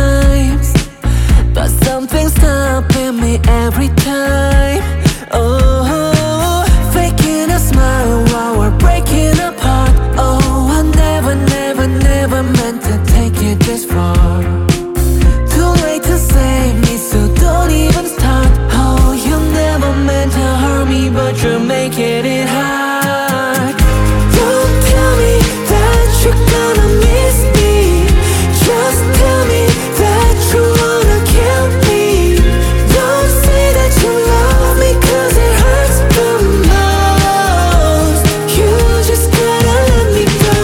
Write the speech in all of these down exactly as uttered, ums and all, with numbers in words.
times, but something's stopping me every time. Oh, faking a smile while we're breaking apart. Oh, I never, never, never meant to take it this far. Too late to save me, so don't even start. Oh, you never meant to hurt me, but you're making it hard. Don't tell me that you're gonna miss me. Just tell me that you wanna kill me. Don't say that you love me, cause it hurts the most. You just gotta let me go.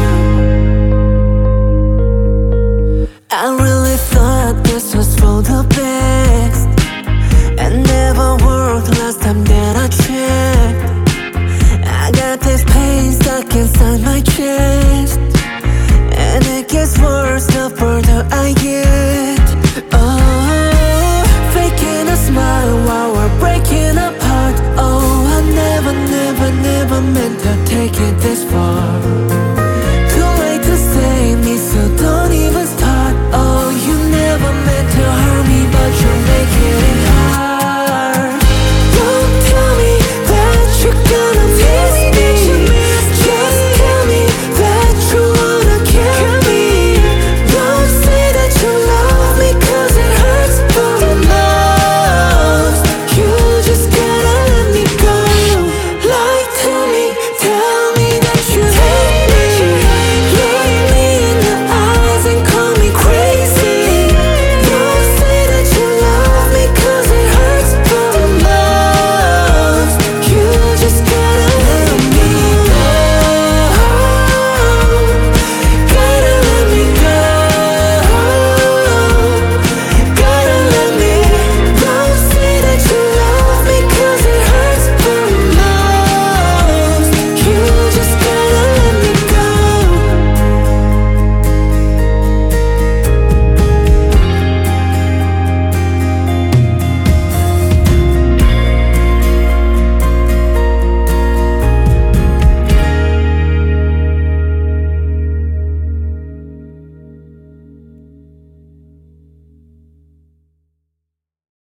I really thought this was for the best, and never worked last time that I checked. I got this pain stuck inside my chest, and it gets worse the further I get. Oh, faking a smile while we're breaking apart. Oh, I never, never, never meant to take it this far.